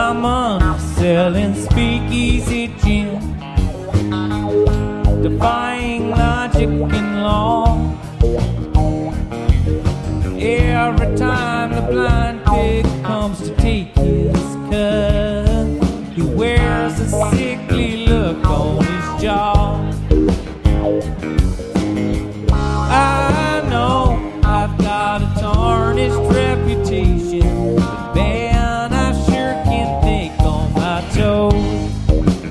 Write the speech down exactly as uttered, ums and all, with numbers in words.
mama selling speakeasy gin, defying logic and law. Every time the blind pig comes to take his cut, he wears